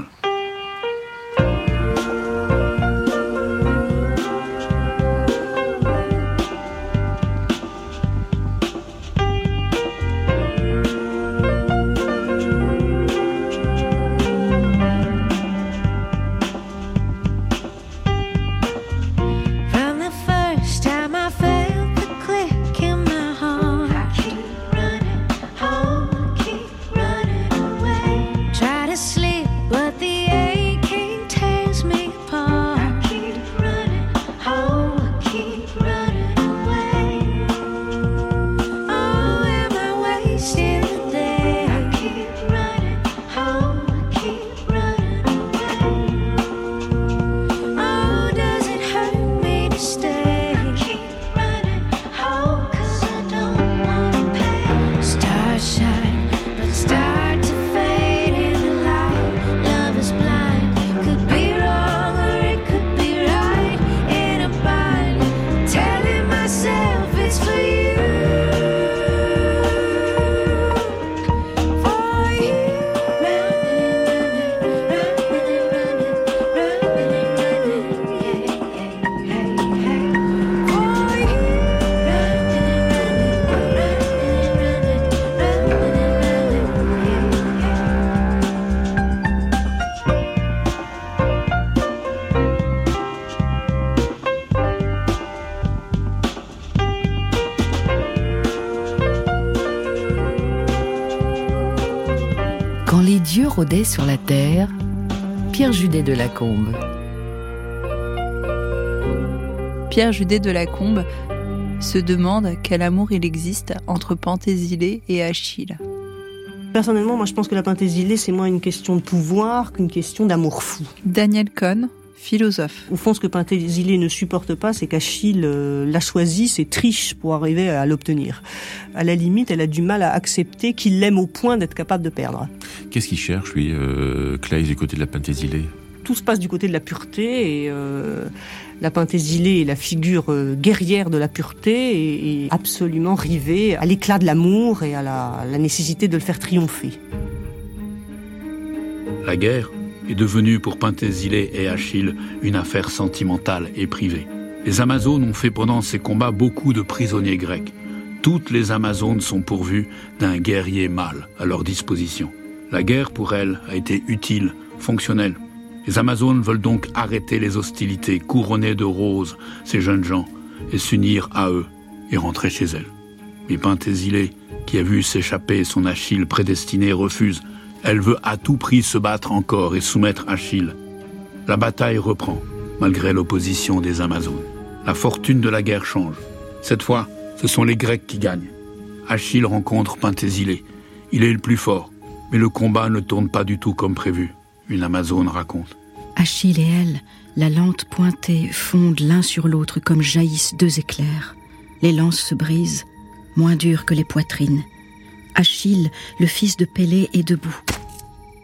Speaker 1: Quand les dieux rôdaient sur la terre, Pierre Judet de Lacombe.
Speaker 11: Pierre Judet de Lacombe se demande quel amour il existe entre Penthésile et Achille.
Speaker 13: Personnellement, moi je pense que la Penthésile, c'est moins une question de pouvoir qu'une question d'amour fou.
Speaker 11: Daniel Cohn, philosophe.
Speaker 13: Au fond, ce que Penthésile ne supporte pas, c'est qu'Achille l'a choisi, c'est triche pour arriver à l'obtenir. À la limite, elle a du mal à accepter qu'il l'aime au point d'être capable de perdre.
Speaker 14: Qu'est-ce qu'il cherche, lui, Claes, du côté de la Penthésile ?
Speaker 13: Tout se passe du côté de la pureté et la Penthésile est la figure guerrière de la pureté et absolument rivée à l'éclat de l'amour et à la nécessité de le faire triompher.
Speaker 2: La guerre est devenue pour Penthésile et Achille une affaire sentimentale et privée. Les Amazones ont fait pendant ces combats beaucoup de prisonniers grecs. Toutes les Amazones sont pourvues d'un guerrier mâle à leur disposition. La guerre, pour elles, a été utile, fonctionnelle. Les Amazones veulent donc arrêter les hostilités, couronner de roses ces jeunes gens, et s'unir à eux, et rentrer chez elles. Mais Penthésile, qui a vu s'échapper son Achille prédestiné, refuse. Elle veut à tout prix se battre encore et soumettre Achille. La bataille reprend, malgré l'opposition des Amazones. La fortune de la guerre change. Cette fois, ce sont les Grecs qui gagnent. Achille rencontre Penthésile. Il est le plus fort, mais le combat ne tourne pas du tout comme prévu. Une Amazone raconte.
Speaker 6: Achille et elle, la lance pointée, fondent l'un sur l'autre comme jaillissent deux éclairs. Les lances se brisent, moins dures que les poitrines. Achille, le fils de Pélée, est debout.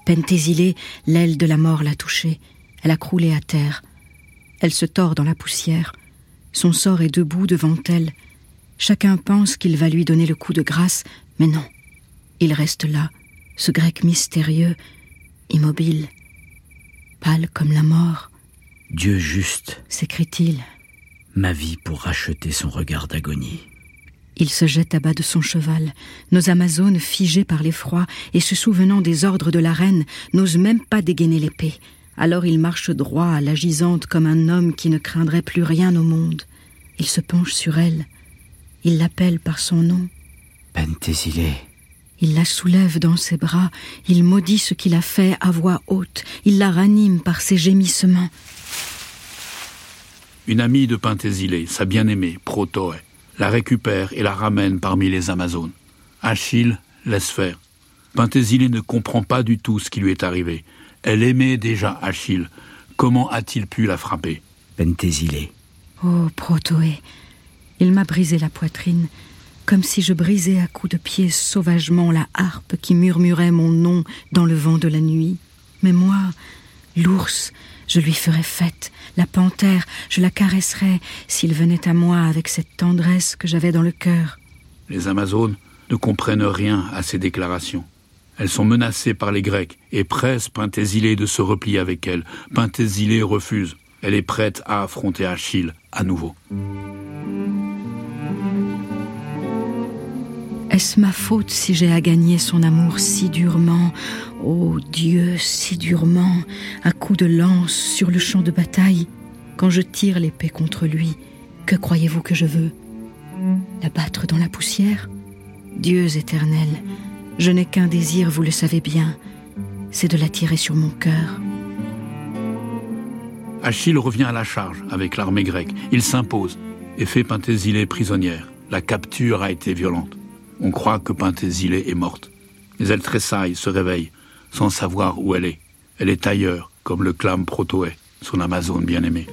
Speaker 6: Pentésilée, l'aile de la mort l'a touchée. Elle a croulé à terre. Elle se tord dans la poussière. Son sort est debout devant elle. Chacun pense qu'il va lui donner le coup de grâce, mais non. Il reste là, ce grec mystérieux, immobile, pâle comme la mort.
Speaker 5: « Dieu juste »,
Speaker 6: s'écrie-t-il.
Speaker 5: « ma vie pour racheter son regard d'agonie. »
Speaker 6: Il se jette à bas de son cheval. Nos Amazones, figées par l'effroi et se souvenant des ordres de la reine, n'osent même pas dégainer l'épée. Alors il marche droit à la gisante comme un homme qui ne craindrait plus rien au monde. Il se penche sur elle. Il l'appelle par son nom.
Speaker 5: Pentésilée.
Speaker 6: Il la soulève dans ses bras. Il maudit ce qu'il a fait à voix haute. Il la ranime par ses gémissements.
Speaker 2: Une amie de Pentésilée, sa bien-aimée, Protoé, la récupère et la ramène parmi les Amazones. Achille laisse faire. Pentésilée ne comprend pas du tout ce qui lui est arrivé. Elle aimait déjà Achille. Comment a-t-il pu la frapper ?
Speaker 5: Pentésilée.
Speaker 6: Oh, Protoé, il m'a brisé la poitrine, comme si je brisais à coups de pied sauvagement la harpe qui murmurait mon nom dans le vent de la nuit. Mais moi, l'ours, je lui ferais fête, la panthère, je la caresserais s'il venait à moi avec cette tendresse que j'avais dans le cœur.
Speaker 2: Les Amazones ne comprennent rien à ces déclarations. Elles sont menacées par les Grecs et pressent Pentésilée de se replier avec elles. Pentésilée refuse. Elle est prête à affronter Achille à nouveau.
Speaker 6: Est-ce ma faute si j'ai à gagner son amour si durement, ô Dieu, si durement, à coups de lance sur le champ de bataille, quand je tire l'épée contre lui, que croyez-vous que je veux ? La battre dans la poussière ? Dieux éternels, je n'ai qu'un désir, vous le savez bien, c'est de la tirer sur mon cœur.
Speaker 2: Achille revient à la charge avec l'armée grecque. Il s'impose et fait Pentésilée prisonnière. La capture a été violente. On croit que Pentésilée est morte. Mais elle tressaille, se réveille, sans savoir où elle est. Elle est ailleurs, comme le clame Protoé, son Amazone bien-aimée.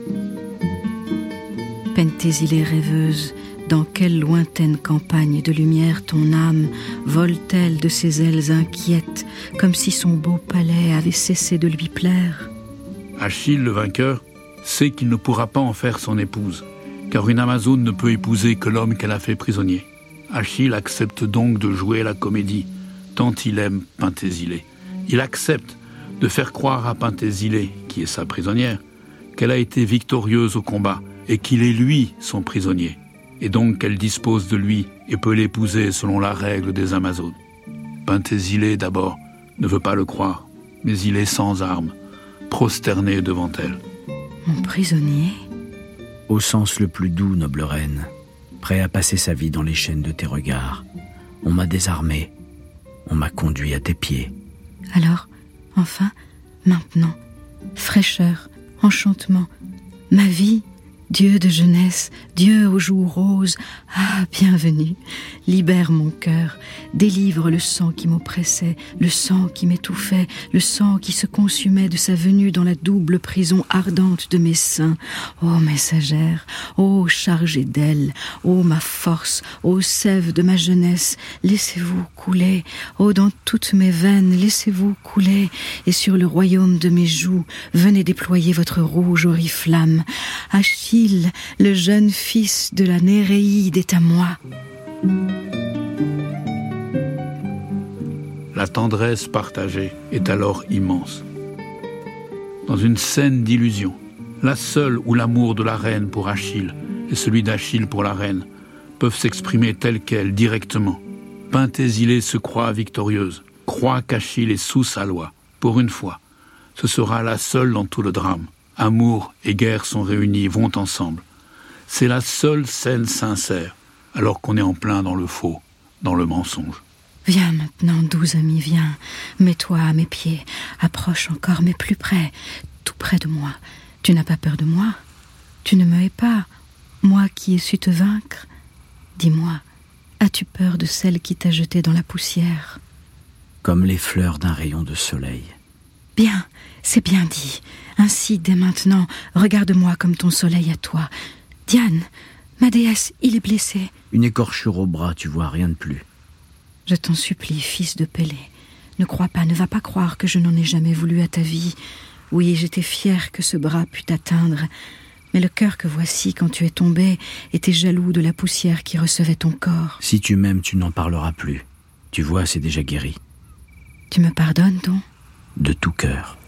Speaker 6: Pentésilée rêveuse, dans quelle lointaine campagne de lumière ton âme vole-t-elle de ses ailes inquiètes, comme si son beau palais avait cessé de lui plaire ?
Speaker 2: Achille, le vainqueur, sait qu'il ne pourra pas en faire son épouse, car une Amazone ne peut épouser que l'homme qu'elle a fait prisonnier. Achille accepte donc de jouer la comédie, tant il aime Pentésilée. Il accepte de faire croire à Pentésilée, qui est sa prisonnière, qu'elle a été victorieuse au combat et qu'il est lui son prisonnier, et donc qu'elle dispose de lui et peut l'épouser selon la règle des Amazones. Pentésilée, d'abord, ne veut pas le croire, mais il est sans armes, prosterné devant elle.
Speaker 6: Mon prisonnier ?
Speaker 5: Au sens le plus doux, noble reine, prêt à passer sa vie dans les chaînes de tes regards. On m'a désarmé, on m'a conduit à tes pieds.
Speaker 6: Alors, enfin, maintenant, fraîcheur, enchantement, ma vie, Dieu de jeunesse, Dieu aux joues roses, ah, bienvenue, libère mon cœur, délivre le sang qui m'oppressait, le sang qui m'étouffait, le sang qui se consumait de sa venue dans la double prison ardente de mes seins. Ô messagère, ô chargée d'ailes, ô ma force, ô sève de ma jeunesse, laissez-vous couler, ô dans toutes mes veines, laissez-vous couler, et sur le royaume de mes joues, venez déployer votre rouge oriflamme. Achille, le jeune fils de la Néréide est à moi.
Speaker 2: La tendresse partagée est alors immense. Dans une scène d'illusion, la seule où l'amour de la reine pour Achille et celui d'Achille pour la reine peuvent s'exprimer tels quels, directement. Pentésilée se croit victorieuse, croit qu'Achille est sous sa loi. Pour une fois, ce sera la seule dans tout le drame. Amour et guerre sont réunis, vont ensemble. C'est la seule scène sincère, alors qu'on est en plein dans le faux, dans le mensonge.
Speaker 6: Viens maintenant, doux ami, viens. Mets-toi à mes pieds. Approche encore, mais plus près, tout près de moi. Tu n'as pas peur de moi ? Tu ne me hais pas, moi qui ai su te vaincre ? Dis-moi, as-tu peur de celle qui t'a jeté dans la poussière ?
Speaker 5: Comme les fleurs d'un rayon de soleil.
Speaker 6: Bien, c'est bien dit. Ainsi, dès maintenant, regarde-moi comme ton soleil à toi. Diane, ma déesse, il est blessé.
Speaker 5: Une écorchure au bras, tu vois, rien de plus.
Speaker 6: Je t'en supplie, fils de Pélée, Ne crois pas, ne va pas croire que je n'en ai jamais voulu à ta vie. Oui, j'étais fière que ce bras pût t'atteindre. Mais le cœur que voici, quand tu es tombé, était jaloux de la poussière qui recevait ton corps.
Speaker 5: Si tu m'aimes, tu n'en parleras plus. Tu vois, c'est déjà guéri.
Speaker 6: Tu me pardonnes, donc ?
Speaker 5: De tout cœur.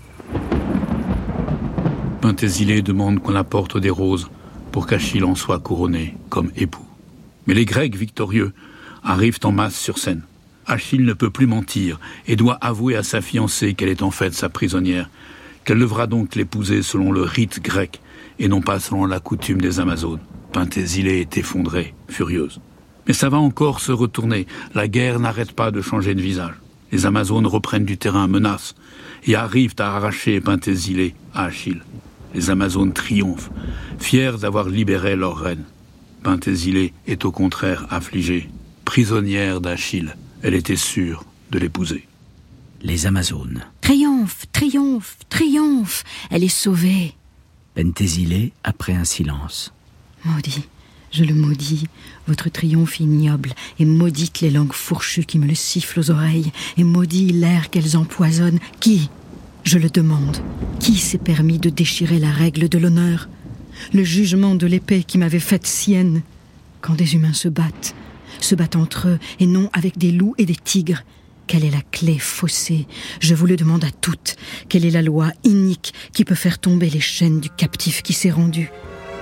Speaker 2: Pentésilée demande qu'on apporte des roses pour qu'Achille en soit couronné comme époux. Mais les Grecs victorieux arrivent en masse sur scène. Achille ne peut plus mentir et doit avouer à sa fiancée qu'elle est en fait sa prisonnière, qu'elle devra donc l'épouser selon le rite grec et non pas selon la coutume des Amazones. Pentésilée est effondrée, furieuse. Mais ça va encore se retourner. La guerre n'arrête pas de changer de visage. Les Amazones reprennent du terrain, menacent et arrivent à arracher Pentésilée à Achille. Les Amazones triomphent, fiers d'avoir libéré leur reine. Pentésilée est au contraire affligée, prisonnière d'Achille. Elle était sûre de l'épouser.
Speaker 5: Les Amazones.
Speaker 6: Triomphe, triomphe, triomphe. Elle est sauvée.
Speaker 5: Pentésilée, après un silence.
Speaker 6: Maudit, je le maudis, votre triomphe ignoble, et maudite les langues fourchues qui me le sifflent aux oreilles, et maudit l'air qu'elles empoisonnent. Qui, je le demande, qui s'est permis de déchirer la règle de l'honneur, le jugement de l'épée qui m'avait faite sienne? Quand des humains se battent entre eux, et non avec des loups et des tigres, quelle est la clé faussée? Je vous le demande à toutes. Quelle est la loi inique qui peut faire tomber les chaînes du captif qui s'est rendu?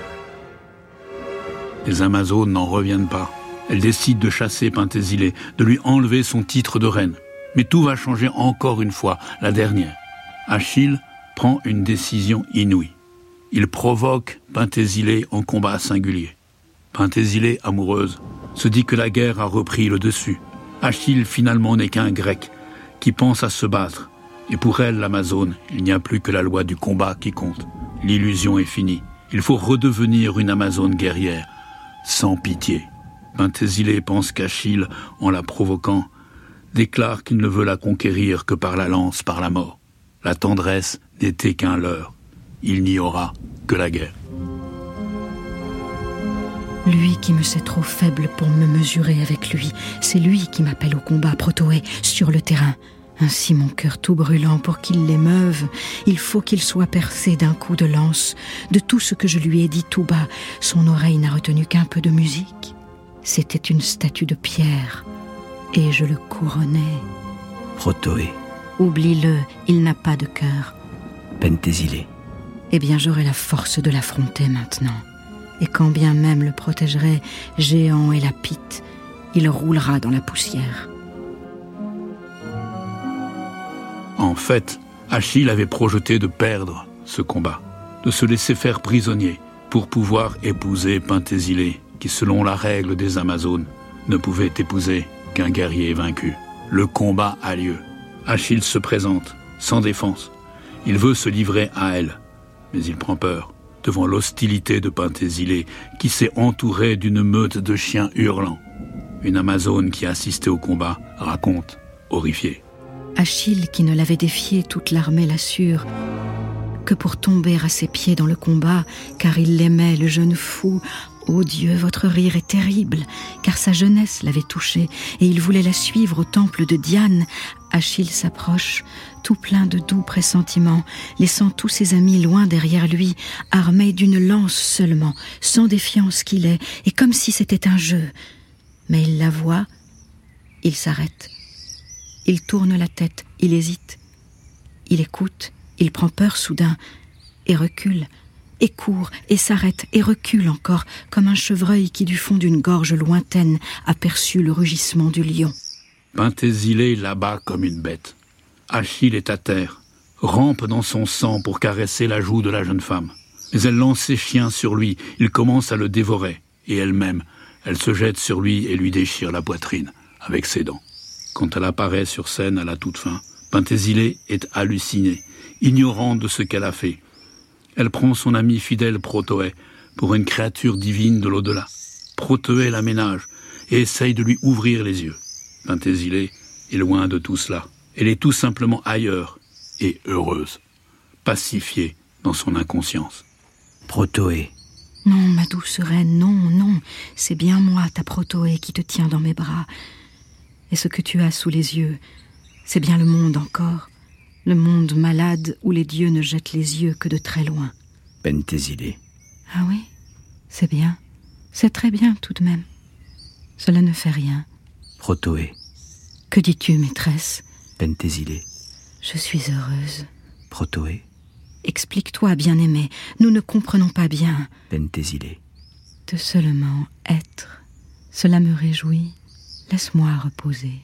Speaker 2: Les Amazones n'en reviennent pas. Elles décident de chasser Pentésilée, de lui enlever son titre de reine. Mais tout va changer encore une fois, la dernière. Achille prend une décision inouïe. Il provoque Pentésilée en combat singulier. Pentésilée, amoureuse, se dit que la guerre a repris le dessus. Achille, finalement, n'est qu'un Grec qui pense à se battre. Et pour elle, l'Amazone, il n'y a plus que la loi du combat qui compte. L'illusion est finie. Il faut redevenir une Amazone guerrière, sans pitié. Pentésilée pense qu'Achille, en la provoquant, déclare qu'il ne veut la conquérir que par la lance, par la mort. La tendresse n'était qu'un leurre. Il n'y aura que la guerre.
Speaker 6: Lui qui me sait trop faible pour me mesurer avec lui, c'est lui qui m'appelle au combat, Protoé, sur le terrain. Ainsi mon cœur tout brûlant, pour qu'il l'émeuve, il faut qu'il soit percé d'un coup de lance. De tout ce que je lui ai dit tout bas, son oreille n'a retenu qu'un peu de musique. C'était une statue de pierre, et je le couronnais.
Speaker 5: Protoé.
Speaker 6: Oublie-le, il n'a pas de cœur.
Speaker 5: Pentésilée.
Speaker 6: Eh bien, j'aurai la force de l'affronter maintenant. Et quand bien même le protégerait, géant et lapite, il roulera dans la poussière.
Speaker 2: En fait, Achille avait projeté de perdre ce combat, de se laisser faire prisonnier pour pouvoir épouser Pentésilée, qui, selon la règle des Amazones, ne pouvait épouser qu'un guerrier vaincu. Le combat a lieu. Achille se présente, sans défense. Il veut se livrer à elle, mais il prend peur devant l'hostilité de Pentésilée, qui s'est entourée d'une meute de chiens hurlants. Une Amazone qui assistait au combat raconte, horrifiée.
Speaker 6: Achille, qui ne l'avait défié, toute l'armée l'assure, que pour tomber à ses pieds dans le combat, car il l'aimait, le jeune fou. Ô Dieu, votre rire est terrible, car sa jeunesse l'avait touché, et il voulait la suivre au temple de Diane. Achille s'approche, tout plein de doux pressentiments, laissant tous ses amis loin derrière lui, armé d'une lance seulement, sans défiance qu'il est, et comme si c'était un jeu. Mais il la voit, il s'arrête. Il tourne la tête, il hésite. Il écoute, il prend peur soudain, et recule, et court, et s'arrête, et recule encore, comme un chevreuil qui, du fond d'une gorge lointaine, aperçut le rugissement du lion.
Speaker 2: Pentésilée l'abat comme une bête. Achille est à terre, rampe dans son sang pour caresser la joue de la jeune femme. Mais elle lance ses chiens sur lui, il commence à le dévorer, et elle-même, elle se jette sur lui et lui déchire la poitrine, avec ses dents. Quand elle apparaît sur scène à la toute fin, Pentésilée est hallucinée, ignorante de ce qu'elle a fait. Elle prend son ami fidèle Protoé pour une créature divine de l'au-delà. Protoé la ménage et essaye de lui ouvrir les yeux. Pentésilée est loin de tout cela. Elle est tout simplement ailleurs et heureuse, pacifiée dans son inconscience.
Speaker 5: Protoé.
Speaker 6: Non, ma douce reine, non, non, c'est bien moi, ta Protoé, qui te tient dans mes bras. Et ce que tu as sous les yeux, C'est bien le monde encore. Le monde malade où les dieux ne jettent les yeux que de très loin.
Speaker 5: Pentésilée.
Speaker 6: Ah oui, c'est bien. C'est très bien tout de même. Cela ne fait rien.
Speaker 5: Protoé.
Speaker 6: Que dis-tu, maîtresse?
Speaker 5: Pentésilée.
Speaker 6: Je suis heureuse.
Speaker 5: Protoé.
Speaker 6: Explique-toi, bien-aimé. Nous ne comprenons pas bien.
Speaker 5: Pentésilée.
Speaker 6: De seulement être. Cela me réjouit. Laisse-moi reposer.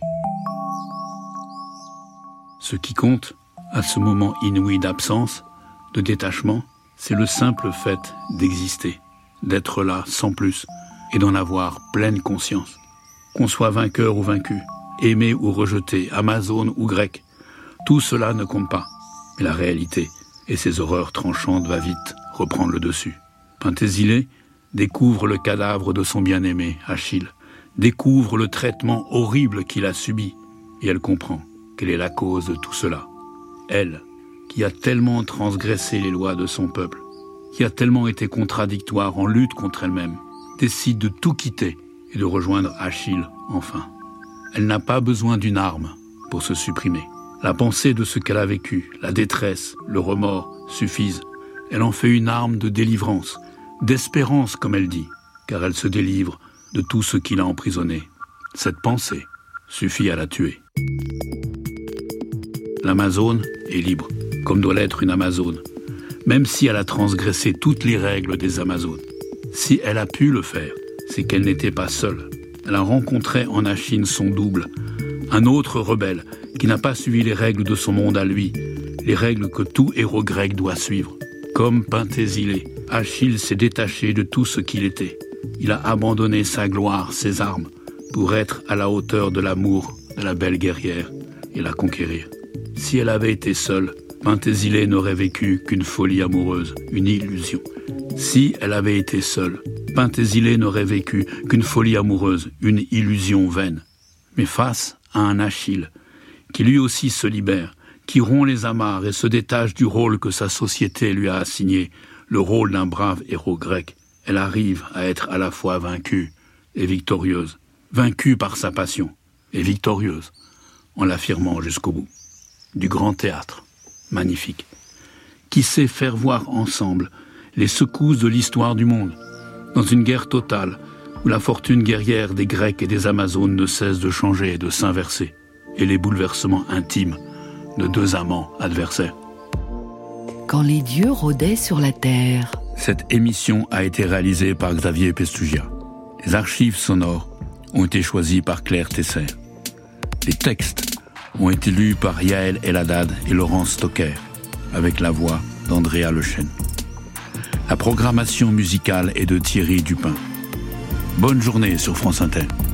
Speaker 2: Ce qui compte, à ce moment inouï d'absence, de détachement, c'est le simple fait d'exister, d'être là sans plus, et d'en avoir pleine conscience. Qu'on soit vainqueur ou vaincu, aimé ou rejeté, amazone ou grec, tout cela ne compte pas. Mais la réalité et ses horreurs tranchantes va vite reprendre le dessus. Pentésilée découvre le cadavre de son bien-aimé, Achille, découvre le traitement horrible qu'il a subi, et elle comprend quelle est la cause de tout cela. Elle, qui a tellement transgressé les lois de son peuple, qui a tellement été contradictoire en lutte contre elle-même, décide de tout quitter et de rejoindre Achille, enfin. Elle n'a pas besoin d'une arme pour se supprimer. La pensée de ce qu'elle a vécu, la détresse, le remords suffisent. Elle en fait une arme de délivrance, d'espérance comme elle dit, car elle se délivre de tout ce qui l'a emprisonnée. Cette pensée suffit à la tuer. L'Amazone est libre, comme doit l'être une Amazone, même si elle a transgressé toutes les règles des Amazones. Si elle a pu le faire, c'est qu'elle n'était pas seule. Elle a rencontré en Achille son double, un autre rebelle qui n'a pas suivi les règles de son monde à lui, les règles que tout héros grec doit suivre. Comme Pentésilée, Achille s'est détaché de tout ce qu'il était. Il a abandonné sa gloire, ses armes, pour être à la hauteur de l'amour de la belle guerrière et la conquérir. Si elle avait été seule, Pentésilée n'aurait vécu qu'une folie amoureuse, une illusion. Si elle avait été seule, Pentésilée n'aurait vécu qu'une folie amoureuse, une illusion vaine. Mais face à un Achille, qui lui aussi se libère, qui rompt les amarres et se détache du rôle que sa société lui a assigné, le rôle d'un brave héros grec, elle arrive à être à la fois vaincue et victorieuse, vaincue par sa passion et victorieuse, en l'affirmant jusqu'au bout. Du grand théâtre, magnifique, qui sait faire voir ensemble les secousses de l'histoire du monde, dans une guerre totale où la fortune guerrière des Grecs et des Amazones ne cesse de changer et de s'inverser, et les bouleversements intimes de deux amants adversaires.
Speaker 1: Quand les dieux rôdaient sur la terre.
Speaker 2: Cette émission a été réalisée par Xavier Pestugia. Les archives sonores ont été choisies par Claire Tesser. Les textes ont été lus par Yael Eladad et Laurence Stocker, avec la voix d'Andrea Lechêne. La programmation musicale est de Thierry Dupin. Bonne journée sur France Inter.